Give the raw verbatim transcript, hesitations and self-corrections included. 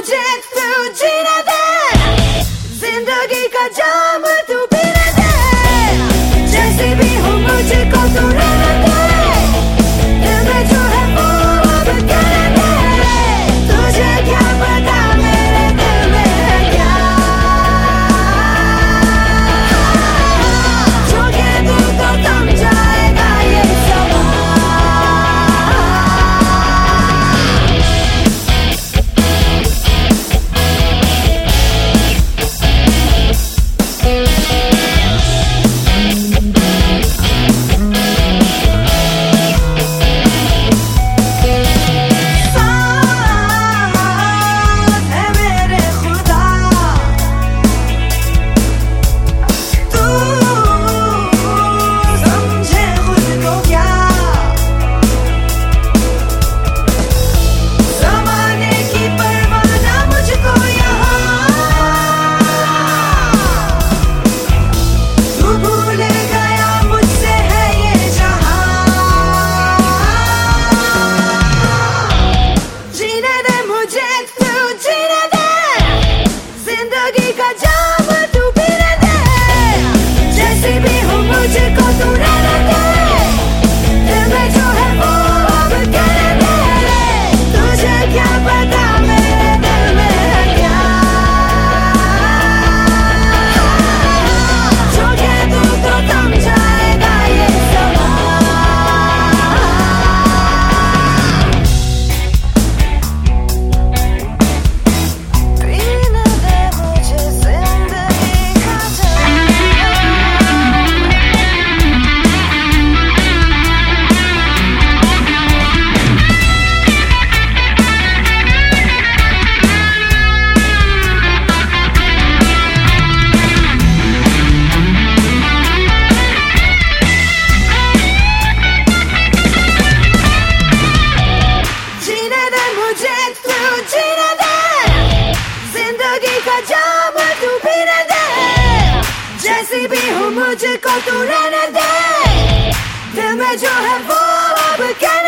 मुझे तू जीने दे, जिंदगी का जाम तू पीने दे, जैसे भी हूँ मुझको तू रहने दे, दिल में जो है वो अब कहने दे, तुझे क्या पता मेरे दिल में है क्या, जो कह दूँ तो थम जाएगा ये समा। जैसी भी हूँ मुझको तू रहने दे, दिल में जो है वो अब कहने